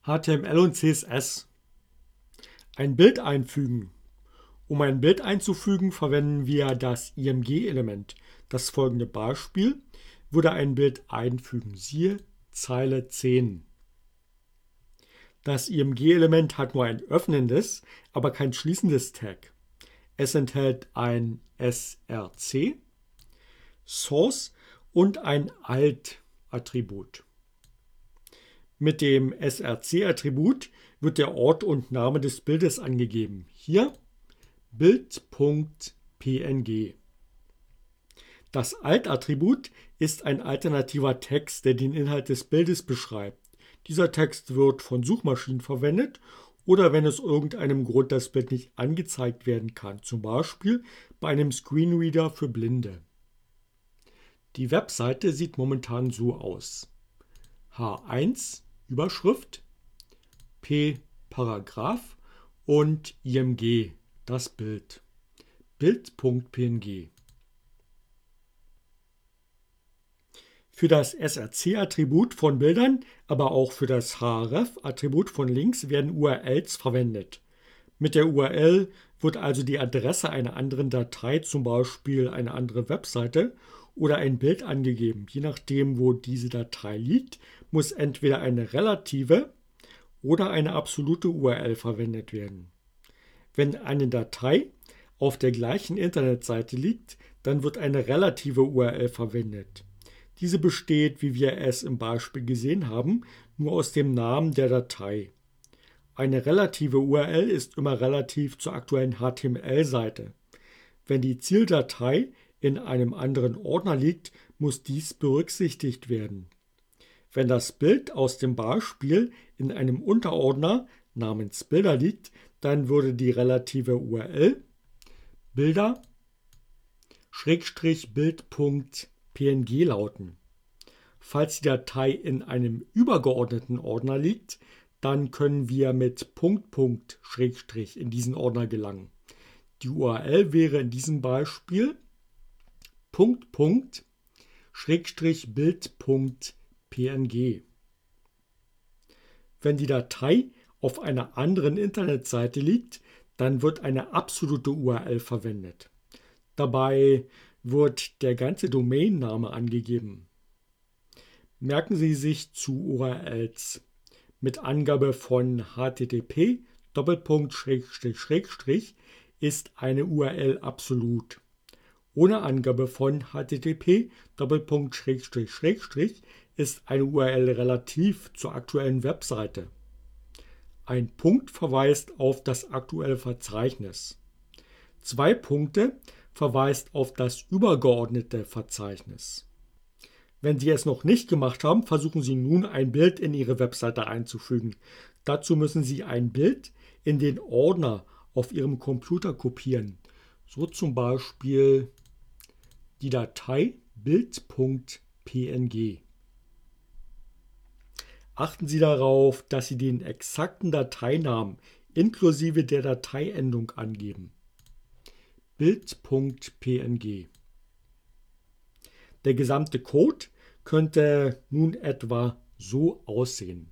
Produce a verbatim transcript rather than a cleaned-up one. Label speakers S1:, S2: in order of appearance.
S1: H T M L und C S S. Ein Bild einfügen. Um ein Bild einzufügen, verwenden wir das I M G-Element. Das folgende Beispiel würde ein Bild einfügen. Siehe Zeile zehn. Das I M G-Element hat nur ein öffnendes, aber kein schließendes Tag. Es enthält ein S R C, Source und ein Alt-Attribut. Mit dem S R C-Attribut wird der Ort und Name des Bildes angegeben. Hier Bild.png. Das Alt-Attribut ist ein alternativer Text, der den Inhalt des Bildes beschreibt. Dieser Text wird von Suchmaschinen verwendet oder wenn aus irgendeinem Grund das Bild nicht angezeigt werden kann, zum Beispiel bei einem Screenreader für Blinde. Die Webseite sieht momentan so aus: H eins Überschrift, P Paragraph und I M G das Bild. Bild.png. Für das S R C-Attribut von Bildern, aber auch für das href-Attribut von Links werden U R Ls verwendet. Mit der U R L wird also die Adresse einer anderen Datei, zum Beispiel eine andere Webseite oder ein Bild angegeben. Je nachdem, wo diese Datei liegt, muss entweder eine relative oder eine absolute U R L verwendet werden. Wenn eine Datei auf der gleichen Internetseite liegt, dann wird eine relative U R L verwendet. Diese besteht, wie wir es im Beispiel gesehen haben, nur aus dem Namen der Datei. Eine relative U R L ist immer relativ zur aktuellen H T M L-Seite. Wenn die Zieldatei in einem anderen Ordner liegt, muss dies berücksichtigt werden. Wenn das Bild aus dem Beispiel in einem Unterordner namens Bilder liegt, dann würde die relative U R L Bilder-Bild.png lauten. Falls die Datei in einem übergeordneten Ordner liegt, dann können wir mit Punkt, Punkt, Schrägstrich in diesen Ordner gelangen. Die U R L wäre in diesem Beispiel Punkt, Punkt, Schrägstrich Bild.png. Wenn die Datei auf einer anderen Internetseite liegt, dann wird eine absolute U R L verwendet. Dabei wird der ganze Domainname angegeben. Merken Sie sich zu U R Ls. Mit Angabe von H T T P Doppelpunkt Schrägstrich Schrägstrich ist eine U R L absolut. Ohne Angabe von H T T P Doppelpunkt Schrägstrich Schrägstrich ist eine U R L relativ zur aktuellen Webseite. Ein Punkt verweist auf das aktuelle Verzeichnis. Zwei Punkte verweist auf das übergeordnete Verzeichnis. Wenn Sie es noch nicht gemacht haben, versuchen Sie nun ein Bild in Ihre Webseite einzufügen. Dazu müssen Sie ein Bild in den Ordner auf Ihrem Computer kopieren. So zum Beispiel die Datei Bild.png. Achten Sie darauf, dass Sie den exakten Dateinamen inklusive der Dateiendung angeben. Bild.png. Der gesamte Code könnte nun etwa so aussehen.